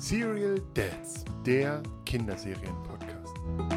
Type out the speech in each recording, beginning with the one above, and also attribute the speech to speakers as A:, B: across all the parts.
A: Serial Dads, der Kinderserien-Podcast.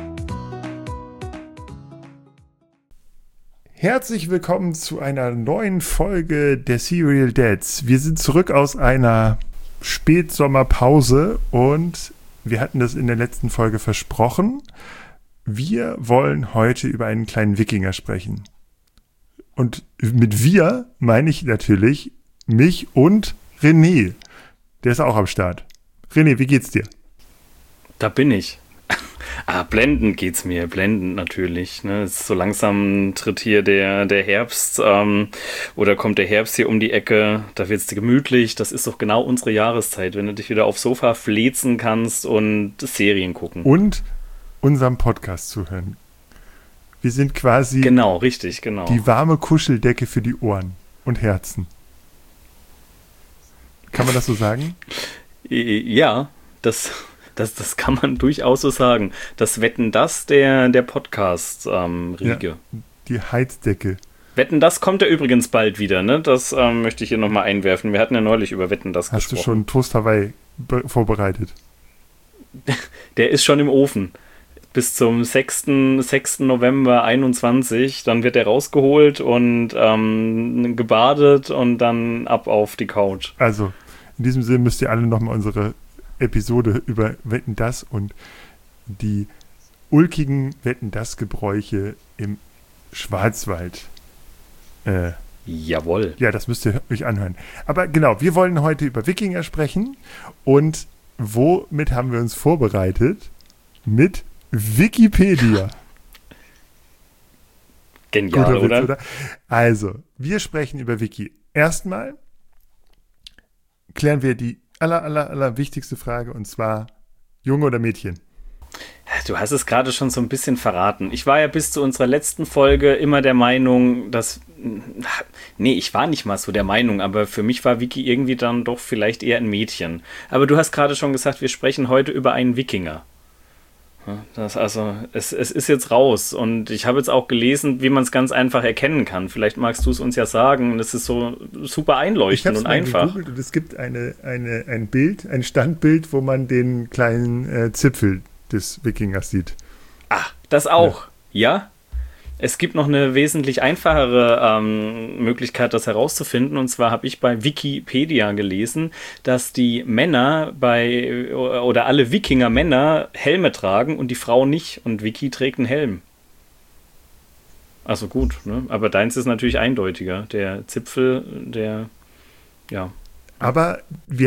A: Herzlich willkommen zu einer neuen Folge der Serial Dads. Wir sind zurück aus einer Spätsommerpause und wir hatten das in der letzten Folge versprochen. Wir wollen heute über einen kleinen Wikinger sprechen. Und mit wir meine ich natürlich mich und René. Der ist auch am Start. René, wie geht's dir?
B: Da bin ich. Blendend geht's mir, blendend natürlich. Ne? So langsam tritt hier der Herbst oder kommt der Herbst hier um die Ecke. Da wird's gemütlich. Das ist doch genau unsere Jahreszeit, wenn du dich wieder aufs Sofa fläzen kannst und Serien gucken.
A: Und unserem Podcast zuhören. Wir sind quasi
B: genau, richtig, genau.
A: Die warme Kuscheldecke für die Ohren und Herzen. Kann man das so sagen?
B: Ja, das kann man durchaus so sagen. Das Wetten, das der Podcast-Riege.
A: Ja, die Heizdecke.
B: Wetten, das kommt ja übrigens bald wieder, ne? Das möchte ich hier nochmal einwerfen. Wir hatten ja neulich über Wetten, das gesprochen.
A: Hast du schon Toast Hawaii vorbereitet?
B: Der ist schon im Ofen. Bis zum 6. November 21. Dann wird er rausgeholt und gebadet und dann ab auf die Couch.
A: Also, in diesem Sinne müsst ihr alle nochmal unsere Episode über Wetten, das und die ulkigen Wetten, das Gebräuche im Schwarzwald.
B: Jawohl.
A: Ja, das müsst ihr euch anhören. Aber genau, wir wollen heute über Wikinger sprechen. Und womit haben wir uns vorbereitet? Mit Wikipedia.
B: Genial,
A: Guter Witz,
B: oder?
A: Also, wir sprechen über Wiki. Erstmal klären wir die aller wichtigste Frage, und zwar Junge oder Mädchen?
B: Du hast es gerade schon so ein bisschen verraten. Ich war ja bis zu unserer letzten Folge immer der Meinung, dass... Nee, ich war nicht mal so der Meinung, aber für mich war Vicky irgendwie dann doch vielleicht eher ein Mädchen. Aber du hast gerade schon gesagt, wir sprechen heute über einen Wikinger. Es ist jetzt raus und ich habe jetzt auch gelesen, wie man es ganz einfach erkennen kann. Vielleicht magst du es uns ja sagen. Es ist so super einleuchtend und einfach.
A: Ich habe es gegoogelt und es gibt ein Bild, ein Standbild, wo man den kleinen Zipfel des Wikingers sieht.
B: Ach, das auch, ja? Es gibt noch eine wesentlich einfachere Möglichkeit, das herauszufinden. Und zwar habe ich bei Wikipedia gelesen, dass die Männer oder alle Wikinger-Männer Helme tragen und die Frau nicht. Und Vicky trägt einen Helm. Also gut, ne? Aber deins ist natürlich eindeutiger. Der Zipfel, ja.
A: Aber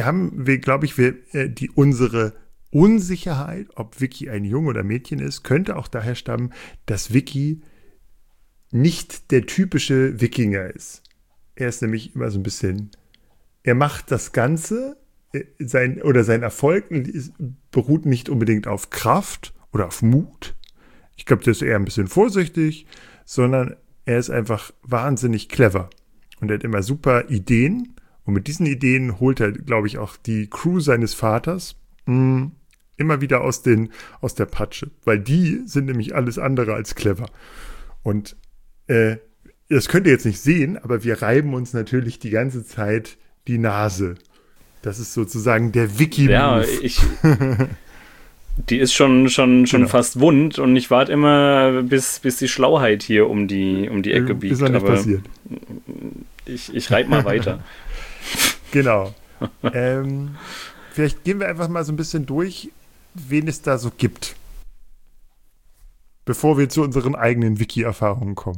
A: unsere Unsicherheit, ob Vicky ein Junge oder Mädchen ist, könnte auch daher stammen, dass Vicky nicht der typische Wikinger ist. Er ist nämlich immer so ein bisschen, er macht das Ganze, sein Erfolg beruht nicht unbedingt auf Kraft oder auf Mut. Ich glaube, der ist eher ein bisschen vorsichtig, sondern er ist einfach wahnsinnig clever. Und er hat immer super Ideen. Und mit diesen Ideen holt er, glaube ich, auch die Crew seines Vaters immer wieder aus der Patsche. Weil die sind nämlich alles andere als clever. Und das könnt ihr jetzt nicht sehen, aber wir reiben uns natürlich die ganze Zeit die Nase. Das ist sozusagen der Wiki-Move.
B: Ja, die ist schon genau. Fast wund und ich warte immer, bis die Schlauheit hier um die Ecke biegt.
A: Ist noch nicht passiert.
B: Ich reibe mal weiter.
A: Genau. Vielleicht gehen wir einfach mal so ein bisschen durch, wen es da so gibt. Bevor wir zu unseren eigenen Wiki-Erfahrungen kommen.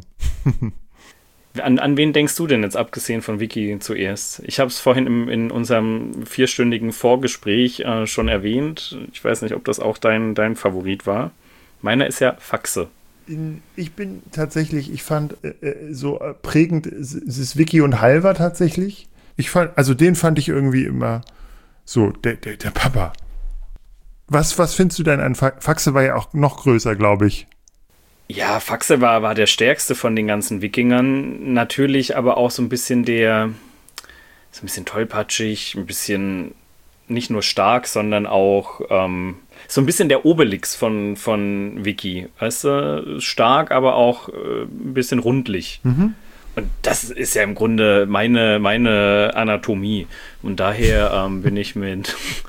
B: An wen denkst du denn jetzt, abgesehen von Wiki, zuerst? Ich habe es vorhin in unserem 4-stündigen Vorgespräch schon erwähnt. Ich weiß nicht, ob das auch dein Favorit war. Meiner ist ja Faxe.
A: Ich fand so prägend, es ist Wiki und Halvar tatsächlich. Den fand ich irgendwie immer so, der Papa. Was findest du denn an Faxe? War ja auch noch größer, glaube ich.
B: Ja, Faxe war der stärkste von den ganzen Wikingern. Natürlich aber auch so ein bisschen tollpatschig, ein bisschen nicht nur stark, sondern auch so ein bisschen der Obelix von Wiki. Weißt du, stark, aber auch ein bisschen rundlich. Mhm. Und das ist ja im Grunde meine Anatomie. Und daher bin ich mit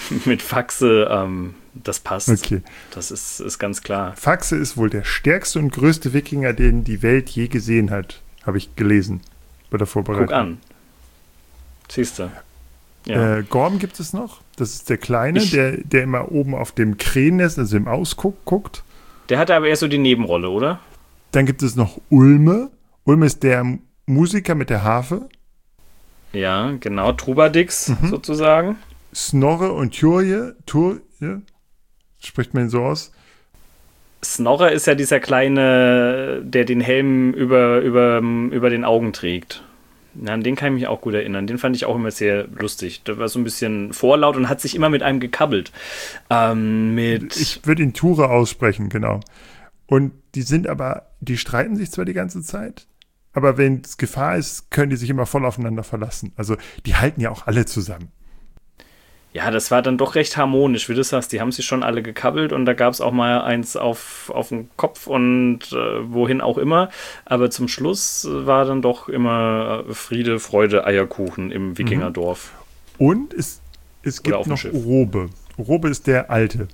B: mit Faxe, das passt.
A: Okay.
B: Das ist ganz klar.
A: Faxe ist wohl der stärkste und größte Wikinger, den die Welt je gesehen hat, habe ich gelesen bei der Vorbereitung.
B: Guck an. Siehst du. Ja.
A: Gorm gibt es noch. Das ist der Kleine, der immer oben auf dem Krähennest, also im Ausguck, guckt.
B: Der hatte aber eher so die Nebenrolle, oder?
A: Dann gibt es noch Ulme. Ulme ist der Musiker mit der Harfe.
B: Ja, genau. Trubadix sozusagen.
A: Snorre und Turje, spricht man ihn so aus?
B: Snorre ist ja dieser Kleine, der den Helm über den Augen trägt. Na, an den kann ich mich auch gut erinnern. Den fand ich auch immer sehr lustig. Der war so ein bisschen vorlaut und hat sich immer mit einem gekabbelt.
A: Ich würde ihn Ture aussprechen, genau. Und die streiten sich zwar die ganze Zeit, aber wenn es Gefahr ist, können die sich immer voll aufeinander verlassen. Also die halten ja auch alle zusammen.
B: Ja, das war dann doch recht harmonisch, wie du sagst. Die haben sich schon alle gekabbelt und da gab es auch mal eins auf den Kopf und wohin auch immer. Aber zum Schluss war dann doch immer Friede, Freude, Eierkuchen im Wikingerdorf.
A: Und es gibt noch Orobe. Orobe ist der Alte,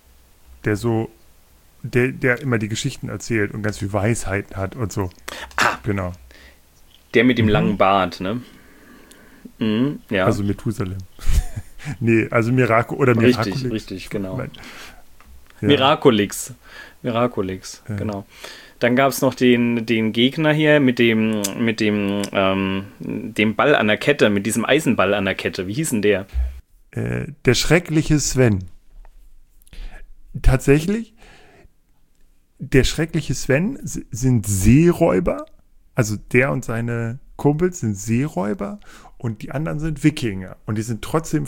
A: der immer die Geschichten erzählt und ganz viel Weisheiten hat und so.
B: Ah,
A: genau.
B: Der mit dem langen Bart, ne? Ja.
A: Also Methusalem. Nee, also Miraculix.
B: Richtig, genau.
A: Ja.
B: Miraculix, genau. Dann gab es noch den Gegner hier mit dem Ball an der Kette, mit diesem Eisenball an der Kette. Wie hieß denn der?
A: Der schreckliche Sven. Tatsächlich, der schreckliche Sven sind Seeräuber. Also der und seine Kumpels sind Seeräuber und die anderen sind Wikinger. Und die sind trotzdem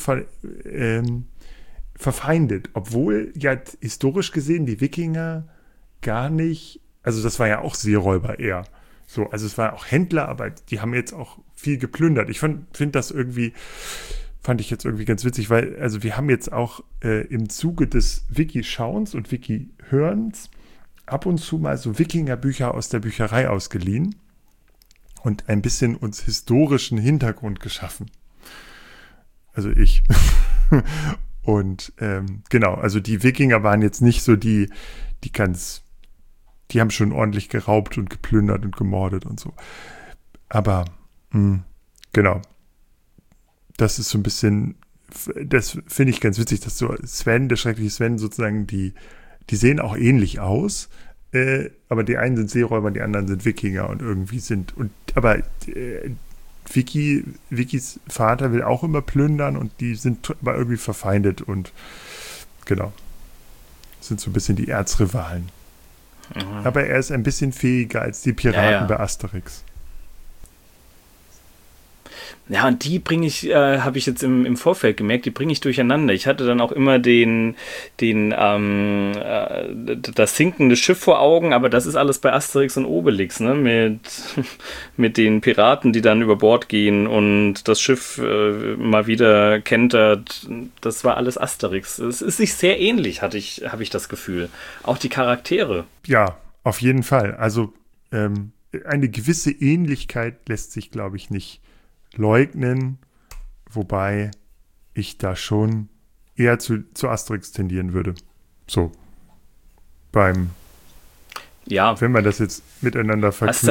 A: verfeindet. Obwohl ja historisch gesehen die Wikinger gar nicht, also das war ja auch Seeräuber eher. So, also es waren auch Händler, aber die haben jetzt auch viel geplündert. Ich fand ich jetzt irgendwie ganz witzig, weil also wir haben jetzt auch im Zuge des Wiki-Schauens und Wiki-Hörens ab und zu mal so Wikinger-Bücher aus der Bücherei ausgeliehen und ein bisschen uns historischen Hintergrund geschaffen. Also ich. Und genau, also die Wikinger waren jetzt nicht so die haben schon ordentlich geraubt und geplündert und gemordet und so. Aber genau. Das ist so ein bisschen, das finde ich ganz witzig, dass so Sven, der schreckliche Sven, sozusagen, die sehen auch ähnlich aus, aber die einen sind Seeräuber, die anderen sind Wikinger und irgendwie aber Wikis Vater will auch immer plündern und die sind aber irgendwie verfeindet und genau, sind so ein bisschen die Erzrivalen. Mhm. Aber er ist ein bisschen fähiger als die Piraten bei Asterix.
B: Ja, und die bringe ich, habe ich jetzt im Vorfeld gemerkt, die bringe ich durcheinander. Ich hatte dann auch immer das sinkende Schiff vor Augen, aber das ist alles bei Asterix und Obelix, ne? Mit den Piraten, die dann über Bord gehen und das Schiff mal wieder kentert. Das war alles Asterix. Es ist sich sehr ähnlich, habe ich das Gefühl. Auch die Charaktere.
A: Ja, auf jeden Fall. Also eine gewisse Ähnlichkeit lässt sich, glaube ich, nicht leugnen, wobei ich da schon eher zu Asterix tendieren würde. So. Wenn man das jetzt miteinander verknüpft.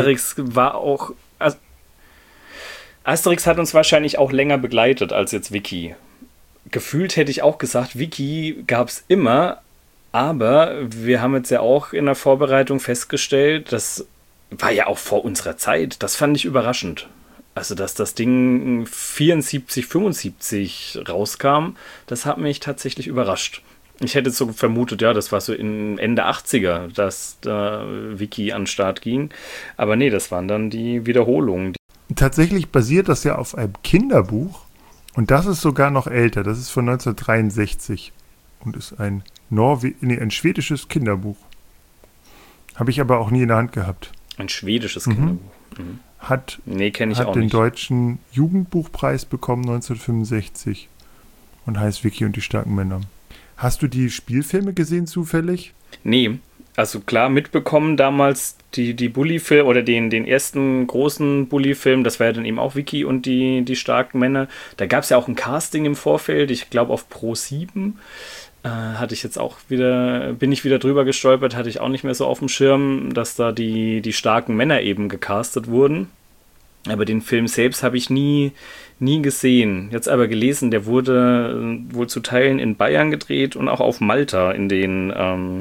B: Asterix hat uns wahrscheinlich auch länger begleitet als jetzt Wiki. Gefühlt hätte ich auch gesagt, Wiki gab es immer, aber wir haben jetzt ja auch in der Vorbereitung festgestellt, das war ja auch vor unserer Zeit. Das fand ich überraschend. Also, dass das Ding 74, 75 rauskam, das hat mich tatsächlich überrascht. Ich hätte so vermutet, ja, das war so in Ende 80er, dass da Wiki an den Start ging. Aber nee, das waren dann die Wiederholungen.
A: Tatsächlich basiert das ja auf einem Kinderbuch und das ist sogar noch älter. Das ist von 1963 und ist ein schwedisches Kinderbuch. Habe ich aber auch nie in der Hand gehabt.
B: Ein schwedisches Kinderbuch. Mhm.
A: Hat
B: den
A: nicht. Deutschen Jugendbuchpreis bekommen 1965 und heißt Wiki und die starken Männer. Hast du die Spielfilme gesehen zufällig?
B: Nee, Also klar mitbekommen damals die Bully-Film oder den ersten großen Bully-Film, das war ja dann eben auch Vicky und die starken Männer. Da gab es ja auch ein Casting im Vorfeld, ich glaube auf Pro7. Hatte ich jetzt auch wieder, bin ich wieder drüber gestolpert, hatte ich auch nicht mehr so auf dem Schirm, dass da die starken Männer eben gecastet wurden. Aber den Film selbst habe ich nie gesehen. Jetzt aber gelesen, der wurde wohl zu Teilen in Bayern gedreht und auch auf Malta in den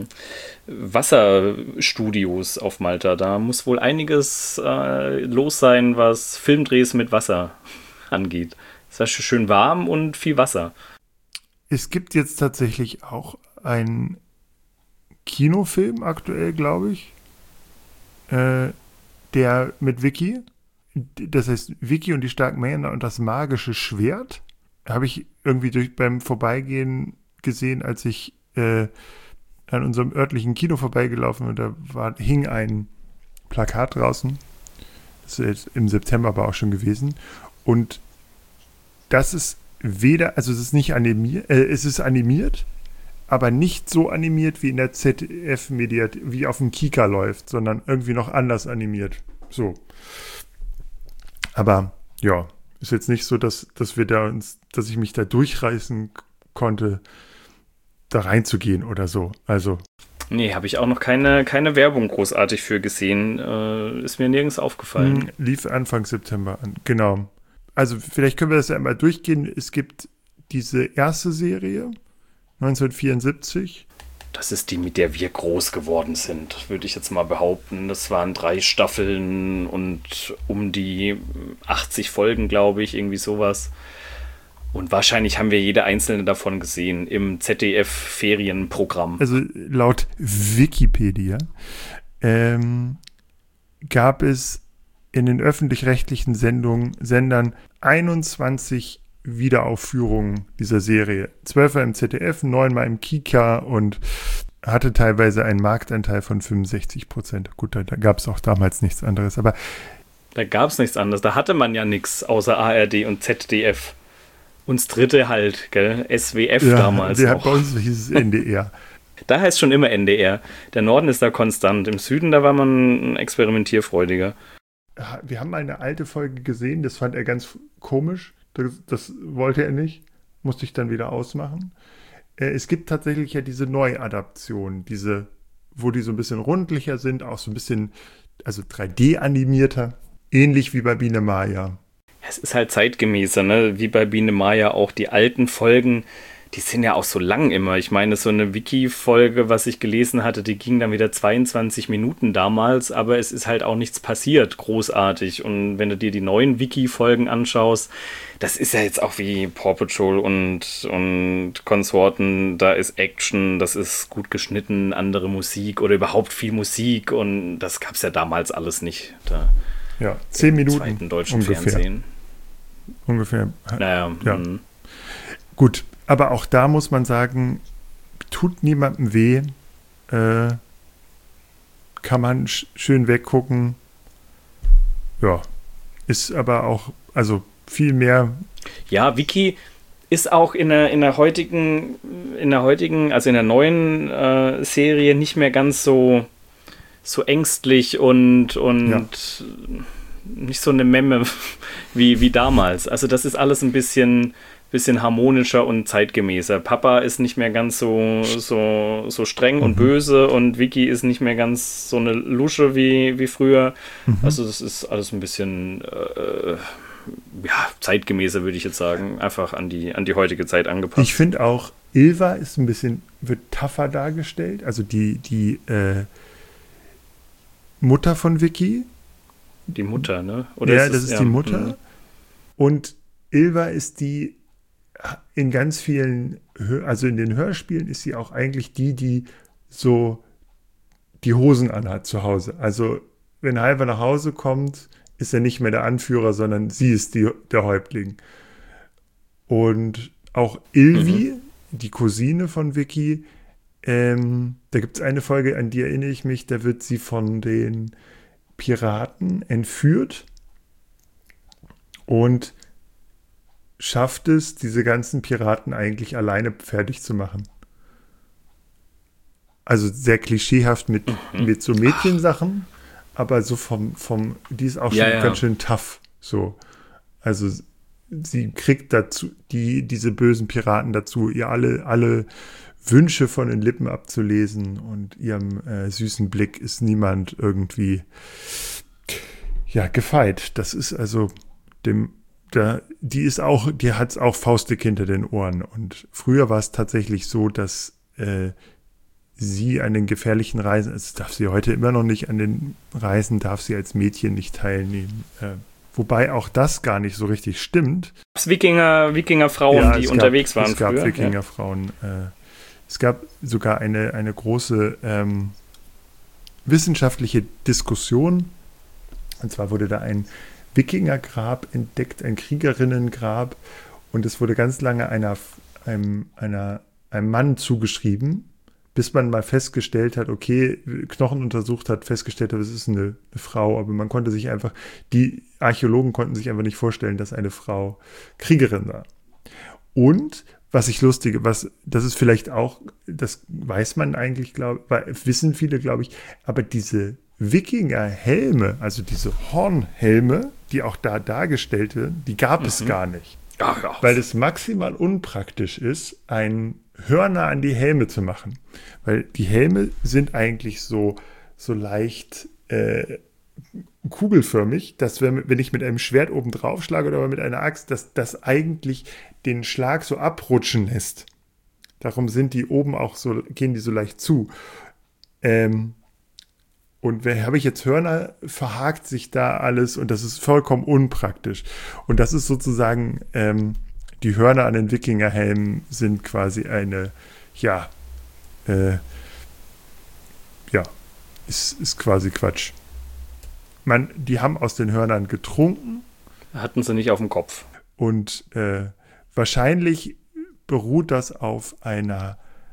B: Wasserstudios auf Malta. Da muss wohl einiges los sein, was Filmdrehs mit Wasser angeht. Es war schön warm und viel Wasser.
A: Es gibt jetzt tatsächlich auch einen Kinofilm aktuell, glaube ich, der mit Vicky, das heißt Vicky und die starken Männer und das magische Schwert, habe ich irgendwie beim Vorbeigehen gesehen, als ich an unserem örtlichen Kino vorbeigelaufen und hing ein Plakat draußen. Das ist jetzt im September aber auch schon gewesen. Und das ist also es ist nicht animiert, es ist animiert, aber nicht so animiert wie in der ZDF-Mediathek, wie auf dem Kika läuft, sondern irgendwie noch anders animiert. So. Aber ja, ist jetzt nicht so, dass ich mich da durchreißen konnte, da reinzugehen oder so. Also.
B: Nee, habe ich auch noch keine Werbung großartig für gesehen. Ist mir nirgends aufgefallen.
A: Lief Anfang September an, genau. Also vielleicht können wir das ja einmal durchgehen. Es gibt diese erste Serie, 1974.
B: Das ist die, mit der wir groß geworden sind, würde ich jetzt mal behaupten. Das waren 3 Staffeln und um die 80 Folgen, glaube ich, irgendwie sowas. Und wahrscheinlich haben wir jede einzelne davon gesehen im ZDF-Ferienprogramm.
A: Also laut Wikipedia gab es in den öffentlich-rechtlichen Sendern 21 Wiederaufführungen dieser Serie. 12 Mal im ZDF, 9 Mal im Kika und hatte teilweise einen Marktanteil von 65%. Gut, da gab es auch damals nichts anderes. Aber
B: da gab es nichts anderes. Da hatte man ja nichts außer ARD und ZDF. Uns dritte halt, gell? SWF ja, damals noch.
A: Bei uns hieß es NDR.
B: Da heißt schon immer NDR. Der Norden ist da konstant. Im Süden, da war man experimentierfreudiger.
A: Wir haben mal eine alte Folge gesehen, das fand er ganz komisch. Das wollte er nicht. Musste ich dann wieder ausmachen. Es gibt tatsächlich ja diese Neuadaption, wo die so ein bisschen rundlicher sind, auch so ein bisschen, also 3D-animierter, ähnlich wie bei Biene Maya.
B: Es ist halt zeitgemäßer, ne? Wie bei Biene Maya auch. Die alten Folgen, die sind ja auch so lang immer. Ich meine, so eine Wiki-Folge, was ich gelesen hatte, die ging dann wieder 22 Minuten damals, aber es ist halt auch nichts passiert, großartig. Und wenn du dir die neuen Wiki-Folgen anschaust, das ist ja jetzt auch wie Paw Patrol und Konsorten, da ist Action, das ist gut geschnitten, andere Musik oder überhaupt viel Musik und das gab es ja damals alles nicht. Da
A: ja, 10 Minuten im
B: zweiten deutschen Fernsehen.
A: Ungefähr.
B: Naja,
A: ja. Gut, aber auch da muss man sagen, tut niemandem weh, kann man schön weggucken. Ja, ist aber auch, also viel mehr.
B: Ja, Vicky ist auch in der heutigen, also in der neuen Serie nicht mehr ganz so ängstlich und ja. Nicht so eine Memme wie damals. Also das ist alles ein bisschen harmonischer und zeitgemäßer. Papa ist nicht mehr ganz so streng und böse und Vicky ist nicht mehr ganz so eine Lusche wie früher. Also das ist alles ein bisschen zeitgemäßer, würde ich jetzt sagen. Einfach an die heutige Zeit angepasst.
A: Ich finde auch, Ilva wird tougher dargestellt. Also die Mutter von Vicky.
B: Die Mutter, ne? Oder
A: ja, das ist die Mutter. Und Ilva ist die in ganz vielen, also in den Hörspielen ist sie auch eigentlich die so die Hosen anhat zu Hause. Also wenn Halver nach Hause kommt, ist er nicht mehr der Anführer, sondern sie ist der Häuptling. Und auch Ilvi, die Cousine von Vicky, da gibt es eine Folge, an die erinnere ich mich, da wird sie von den Piraten entführt und schafft es, diese ganzen Piraten eigentlich alleine fertig zu machen. also sehr klischeehaft mit so Mädchensachen, aber so die ist auch schon ganz schön tough, so. Also sie kriegt dazu, diese bösen Piraten dazu, ihr alle Wünsche von den Lippen abzulesen und ihrem süßen Blick ist niemand irgendwie gefeit. Das ist also die hat es auch faustdick hinter den Ohren. Und früher war es tatsächlich so, dass sie an den gefährlichen Reisen, das darf sie heute immer noch nicht, an den Reisen darf sie als Mädchen nicht teilnehmen. Wobei auch das gar nicht so richtig stimmt.
B: Es Wikingerfrauen, die unterwegs waren früher.
A: Es gab Wikingerfrauen. Es gab sogar eine große wissenschaftliche Diskussion. Und zwar wurde da ein Wikingergrab entdeckt, ein Kriegerinnengrab. Und es wurde ganz lange einem Mann zugeschrieben, bis man mal festgestellt hat, okay, Knochen untersucht hat, festgestellt hat, es ist eine Frau. Aber man konnte sich einfach, die Archäologen konnten sich einfach nicht vorstellen, dass eine Frau Kriegerin war. Und das ist vielleicht auch, das weiß man eigentlich, wissen viele, glaube ich, aber diese Wikingerhelme, also diese Hornhelme, die auch da dargestellt werden, die gab es gar nicht. Weil es maximal unpraktisch ist, Hörner an die Helme zu machen. Weil die Helme sind eigentlich so leicht kugelförmig, dass wenn ich mit einem Schwert oben drauf schlage oder mit einer Axt, dass das eigentlich den Schlag so abrutschen lässt. Darum sind die oben auch gehen die so leicht zu. Und habe ich jetzt Hörner, verhakt sich da alles und das ist vollkommen unpraktisch. Und das ist sozusagen, die Hörner an den Wikingerhelmen sind quasi ist quasi Quatsch. Die haben aus den Hörnern getrunken.
B: Hatten sie nicht auf dem Kopf.
A: Und wahrscheinlich beruht das auf einer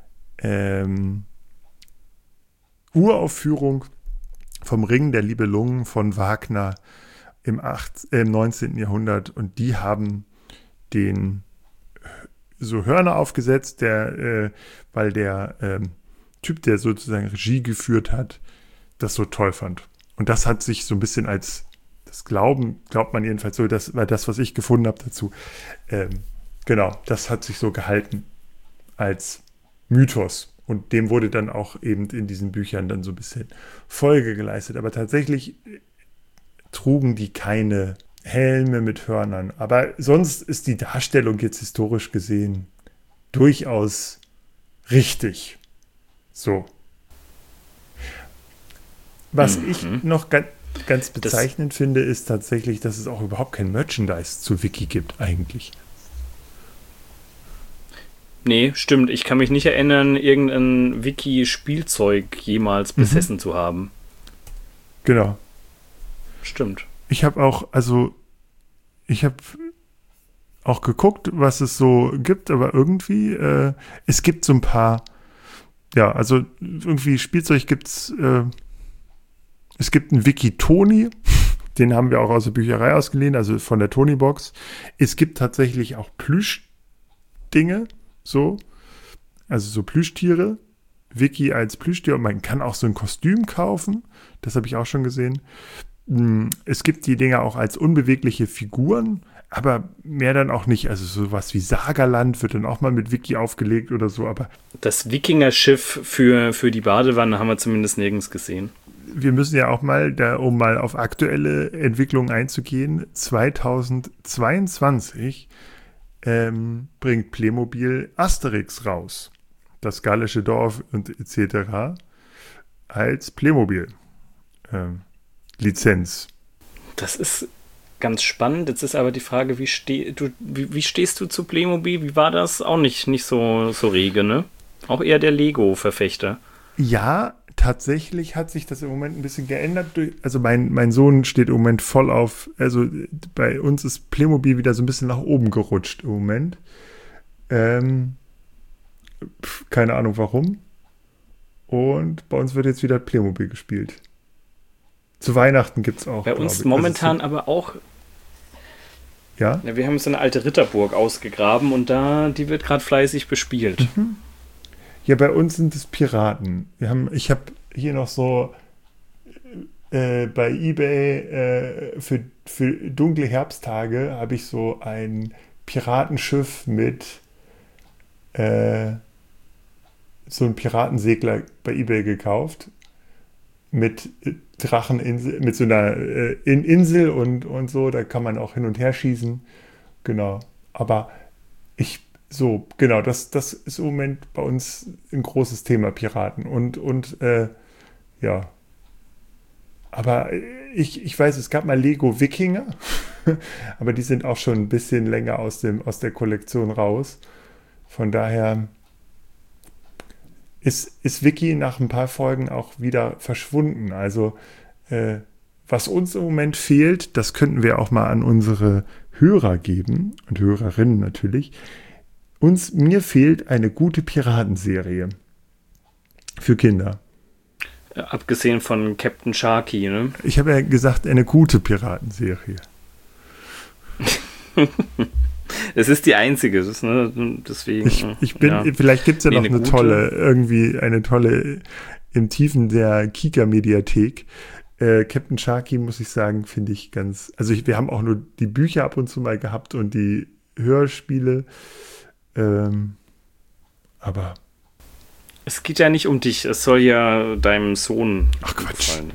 A: Uraufführung vom Ring der Nibelungen von Wagner im 19. Jahrhundert. Und die haben den so Hörner aufgesetzt, weil der Typ, der sozusagen Regie geführt hat, das so toll fand. Und das hat sich so ein bisschen glaubt man jedenfalls so, das war das, was ich gefunden habe dazu. Genau, das hat sich so gehalten als Mythos. Und dem wurde dann auch eben in diesen Büchern dann so ein bisschen Folge geleistet. Aber tatsächlich trugen die keine Helme mit Hörnern. Aber sonst ist die Darstellung jetzt historisch gesehen durchaus richtig. So. Was ich noch ganz bezeichnend finde, ist tatsächlich, dass es auch überhaupt kein Merchandise zu Wiki gibt eigentlich.
B: Nee, stimmt. Ich kann mich nicht erinnern, irgendein Wiki-Spielzeug jemals besessen zu haben.
A: Genau.
B: Stimmt.
A: Ich habe auch geguckt, was es so gibt, aber irgendwie, es gibt so ein paar, also irgendwie Spielzeug gibt's, es gibt einen Wiki-Toni, den haben wir auch aus der Bücherei ausgeliehen, also von der Toni-Box. Es gibt tatsächlich auch Plüschdinge, also so Plüschtiere, Wiki als Plüschtier und man kann auch so ein Kostüm kaufen, das habe ich auch schon gesehen. Es gibt die Dinger auch als unbewegliche Figuren, aber mehr dann auch nicht, also sowas wie Sagerland wird dann auch mal mit Wiki aufgelegt oder so, aber
B: das Wikinger-Schiff für die Badewanne haben wir zumindest nirgends gesehen.
A: Wir müssen ja auch mal, um mal auf aktuelle Entwicklungen einzugehen, 2022 bringt Playmobil Asterix raus. Das gallische Dorf und etc. als Playmobil Lizenz.
B: Das ist ganz spannend. Jetzt ist aber die Frage, wie stehst du zu Playmobil? Wie war das? Auch nicht so rege, ne? Auch eher der Lego-Verfechter.
A: Ja, tatsächlich hat sich das im Moment ein bisschen geändert. Also mein Sohn steht im Moment voll auf, also bei uns ist Playmobil wieder so ein bisschen nach oben gerutscht im Moment. Keine Ahnung warum. Und bei uns wird jetzt wieder Playmobil gespielt. Zu Weihnachten gibt es auch.
B: Bei uns momentan aber auch.
A: Ja?
B: Wir haben so eine alte Ritterburg ausgegraben und die wird gerade fleißig bespielt.
A: Ja, bei uns sind es Piraten. Ich habe hier noch so bei eBay für dunkle Herbsttage habe ich so ein Piratenschiff mit so einem Piratensegler bei eBay gekauft. Mit Dracheninsel, mit so einer Insel und so, da kann man auch hin und her schießen. Genau. Aber genau, das ist im Moment bei uns ein großes Thema, Piraten. Ja. Aber ich weiß, es gab mal Lego Wikinger, aber die sind auch schon ein bisschen länger aus der Kollektion raus. Von daher ist Wiki nach ein paar Folgen auch wieder verschwunden. Also was uns im Moment fehlt, das könnten wir auch mal an unsere Hörer geben und Hörerinnen natürlich. Mir fehlt eine gute Piratenserie für Kinder.
B: Abgesehen von Captain Sharky, ne?
A: Ich habe ja gesagt, eine gute Piratenserie.
B: Es ist die einzige, deswegen.
A: Vielleicht gibt es ja noch eine tolle im Tiefen der Kika-Mediathek. Captain Sharky, muss ich sagen, finde ich ganz. Also wir haben auch nur die Bücher ab und zu mal gehabt und die Hörspiele. Aber.
B: Es geht ja nicht um dich, es soll ja deinem Sohn
A: gefallen.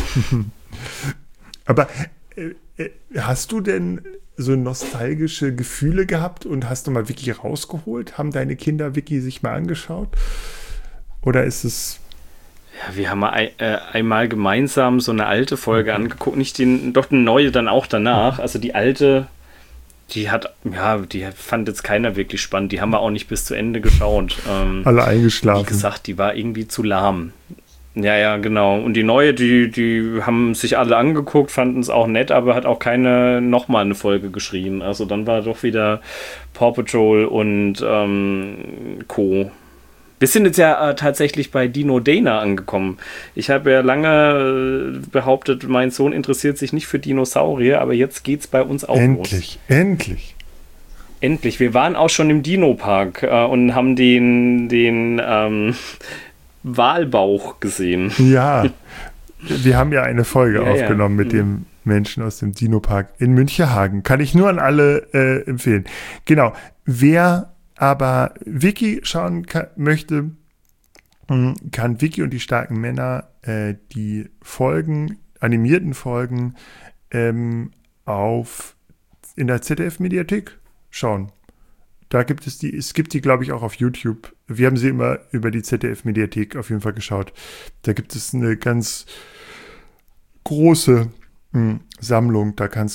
A: Aber hast du denn so nostalgische Gefühle gehabt und hast du mal Wiki rausgeholt? Haben deine Kinder Wiki sich mal angeschaut? Oder ist es...
B: Ja, wir haben einmal gemeinsam so eine alte Folge angeguckt, doch eine neue dann auch danach. Also die alte, die fand jetzt keiner wirklich spannend. Die haben wir auch nicht bis zu Ende geschaut.
A: Alle eingeschlafen.
B: Wie gesagt, die war irgendwie zu lahm. Ja, genau. Und die neue, die haben sich alle angeguckt, fanden es auch nett, aber hat auch keine nochmal eine Folge geschrien. Also dann war doch wieder Paw Patrol und Co. Wir sind jetzt ja tatsächlich bei Dino Dana angekommen. Ich habe ja lange behauptet, mein Sohn interessiert sich nicht für Dinosaurier, aber jetzt geht's bei uns auch los.
A: Endlich.
B: Wir waren auch schon im Dino-Park und haben den Walbauch gesehen.
A: Ja, wir haben ja eine Folge aufgenommen mit dem Menschen aus dem Dino-Park in Münchehagen. Kann ich nur an alle empfehlen. Genau, wer aber Wiki schauen möchte, kann Wiki und die starken Männer die animierten Folgen in der ZDF-Mediathek schauen. Da gibt es die, glaube ich, auch auf YouTube. Wir haben sie immer über die ZDF-Mediathek auf jeden Fall geschaut. Da gibt es eine ganz große Sammlung. Da kann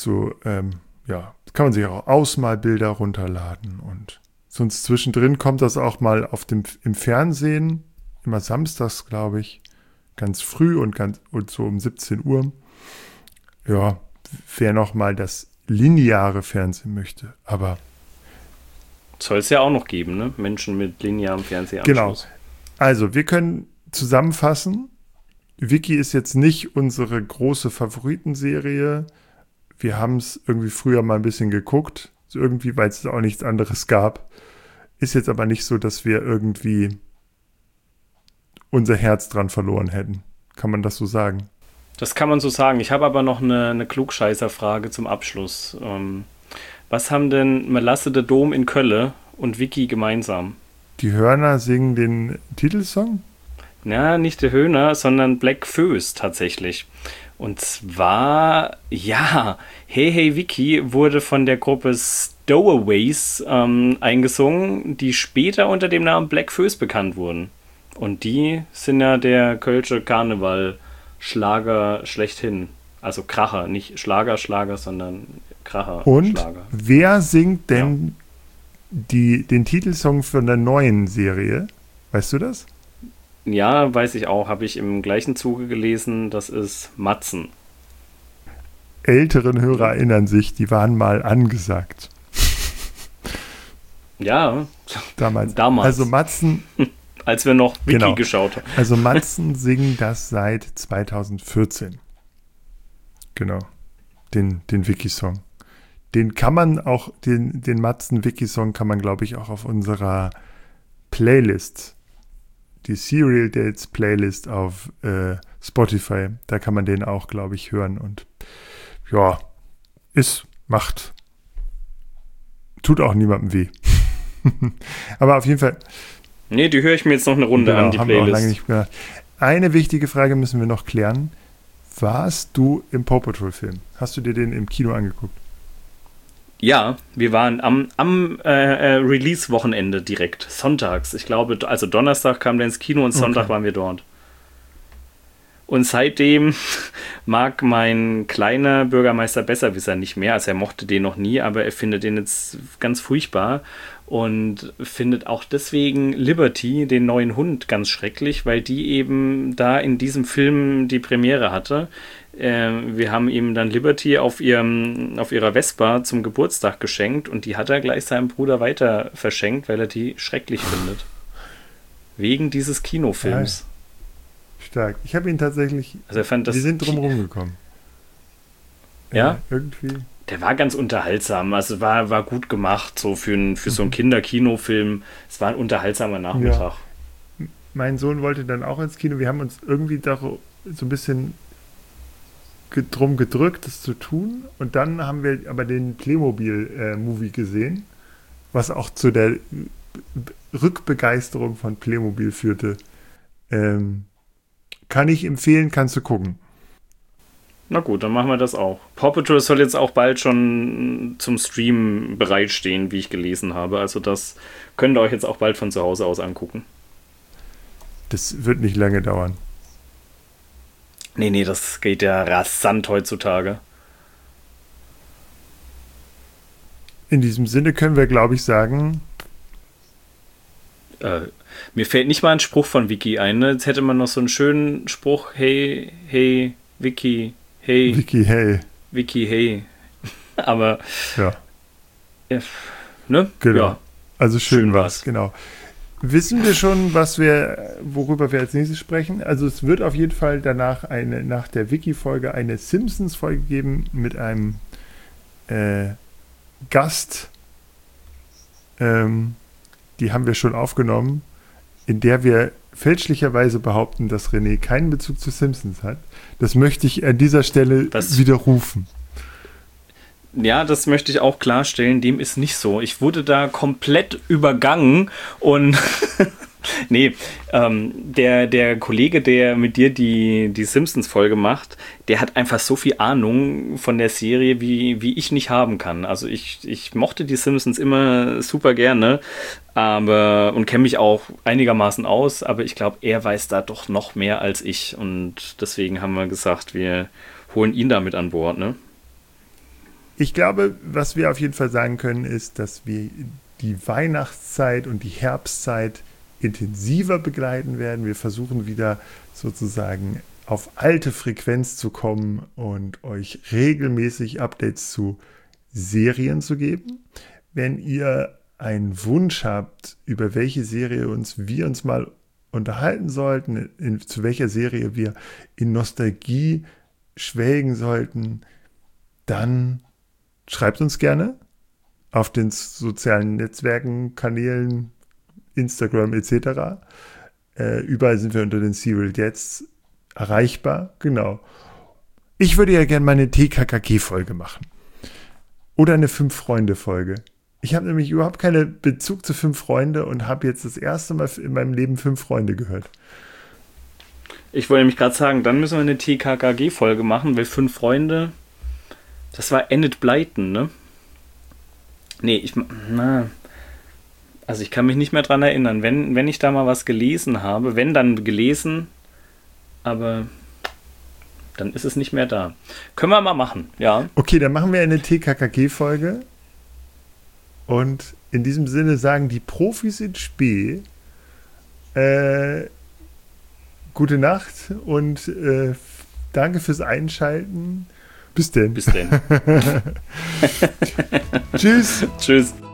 A: man sich auch Ausmalbilder runterladen und sonst zwischendrin kommt das auch mal im Fernsehen, immer samstags, glaube ich, ganz früh und so um 17 Uhr. Ja, wer noch mal das lineare Fernsehen möchte, aber
B: soll es ja auch noch geben, ne? Menschen mit linearem Fernsehanschluss.
A: Genau. Also, wir können zusammenfassen. Wiki ist jetzt nicht unsere große Favoritenserie. Wir haben es irgendwie früher mal ein bisschen geguckt, so irgendwie, weil es auch nichts anderes gab. Ist jetzt aber nicht so, dass wir irgendwie unser Herz dran verloren hätten. Kann man das so sagen?
B: Das kann man so sagen. Ich habe aber noch eine Klugscheißer-Frage zum Abschluss. Was haben denn Melasse der Dom in Kölle und Wiki gemeinsam?
A: Die Hörner singen den Titelsong?
B: Ja, nicht der Höhner, sondern Black Föß tatsächlich. Und zwar, Hey Hey Wiki wurde von der Gruppe Stowaways eingesungen, die später unter dem Namen Black Föß bekannt wurden. Und die sind ja der Kölsche Karneval-Schlager schlechthin. Also Kracher, nicht Schlager, sondern Kracher.
A: Und
B: Schlager.
A: Wer singt denn den Titelsong von der neuen Serie? Weißt du das?
B: Ja, weiß ich auch. Habe ich im gleichen Zuge gelesen. Das ist Matzen.
A: Älteren Hörer erinnern sich, die waren mal angesagt.
B: Ja.
A: Damals.
B: Also
A: Matzen.
B: Als wir noch Wiki geschaut haben.
A: Also Matzen singen das seit 2014. Genau. Den Wiki-Song. Den kann man auch, den Matzen-Wiki-Song kann man, glaube ich, auch auf unserer Playlist die Serial Dates Playlist auf Spotify. Da kann man den auch, glaube ich, hören. Und ja, tut auch niemandem weh. Aber auf jeden Fall.
B: Nee, die höre ich mir jetzt noch eine Runde an, die
A: haben wir auch
B: Playlist.
A: lange nicht gehört. Eine wichtige Frage müssen wir noch klären. Warst du im Paw Patrol Film? Hast du dir den im Kino angeguckt?
B: Ja, wir waren am Release-Wochenende direkt, sonntags. Ich glaube, also Donnerstag kam der ins Kino und Sonntag waren wir dort. Und seitdem mag mein kleiner Bürgermeister Besserwisser nicht mehr. Also er mochte den noch nie, aber er findet den jetzt ganz furchtbar und findet auch deswegen Liberty, den neuen Hund, ganz schrecklich, weil die eben da in diesem Film die Premiere hatte. Wir haben ihm dann Liberty auf ihrer Vespa zum Geburtstag geschenkt und die hat er gleich seinem Bruder weiter verschenkt, weil er die schrecklich findet. Wegen dieses Kinofilms.
A: Stark. Ich habe ihn tatsächlich.
B: Also er fand das.
A: Wir sind drum rumgekommen.
B: Ja?
A: Irgendwie.
B: Der war ganz unterhaltsam. Also war gut gemacht, so für so einen Kinderkinofilm. Es war ein unterhaltsamer Nachmittag.
A: Ja. Mein Sohn wollte dann auch ins Kino. Wir haben uns irgendwie da so ein bisschen drum gedrückt, das zu tun. Und dann haben wir aber den Playmobil-Movie gesehen, was auch zu der Rückbegeisterung von Playmobil führte. Kann ich empfehlen, kannst du gucken.
B: Na gut, dann machen wir das auch. Paw Patrol soll jetzt auch bald schon zum Stream bereitstehen, wie ich gelesen habe. Also das könnt ihr euch jetzt auch bald von zu Hause aus angucken.
A: Das wird nicht lange dauern.
B: Nee, das geht ja rasant heutzutage.
A: In diesem Sinne können wir, glaube ich, sagen...
B: Mir fällt nicht mal ein Spruch von Vicky ein. Ne? Jetzt hätte man noch so einen schönen Spruch. Hey, Vicky, hey.
A: Vicky, hey.
B: Vicky, hey. Aber...
A: Ja.
B: Ne?
A: Genau.
B: Ja.
A: Also schön war's, genau. Wissen wir schon, worüber wir als nächstes sprechen? Also es wird auf jeden Fall danach nach der Wiki-Folge eine Simpsons-Folge geben mit einem Gast. Die haben wir schon aufgenommen, in der wir fälschlicherweise behaupten, dass René keinen Bezug zu Simpsons hat. Das möchte ich an dieser Stelle widerrufen.
B: Ja, das möchte ich auch klarstellen, dem ist nicht so. Ich wurde da komplett übergangen und nee, der Kollege, der mit dir die Simpsons-Folge macht, der hat einfach so viel Ahnung von der Serie, wie ich nicht haben kann. Also ich mochte die Simpsons immer super gerne, und kenne mich auch einigermaßen aus, aber ich glaube, er weiß da doch noch mehr als ich und deswegen haben wir gesagt, wir holen ihn da mit an Bord, ne?
A: Ich glaube, was wir auf jeden Fall sagen können, ist, dass wir die Weihnachtszeit und die Herbstzeit intensiver begleiten werden. Wir versuchen wieder sozusagen auf alte Frequenz zu kommen und euch regelmäßig Updates zu Serien zu geben. Wenn ihr einen Wunsch habt, über welche Serie wir uns mal unterhalten sollten, zu welcher Serie wir in Nostalgie schwelgen sollten, dann schreibt uns gerne auf den sozialen Netzwerken, Kanälen, Instagram etc. Überall sind wir unter den Serial Dads erreichbar. Genau. Ich würde ja gerne mal eine TKKG-Folge machen. Oder eine 5-Freunde-Folge. Ich habe nämlich überhaupt keinen Bezug zu 5 Freunde und habe jetzt das erste Mal in meinem Leben 5 Freunde gehört.
B: Ich wollte nämlich gerade sagen, dann müssen wir eine TKKG-Folge machen, weil 5 Freunde... Das war Enid Blyton, ne? Nee, also ich kann mich nicht mehr dran erinnern. Wenn ich da mal was gelesen habe, wenn dann gelesen, aber dann ist es nicht mehr da. Können wir mal machen, ja.
A: Okay, dann machen wir eine TKKG-Folge. Und in diesem Sinne sagen die Profis in Spee gute Nacht und danke fürs Einschalten. Bis denn.
B: Bis denn.
A: Tschüss.
B: Tschüss.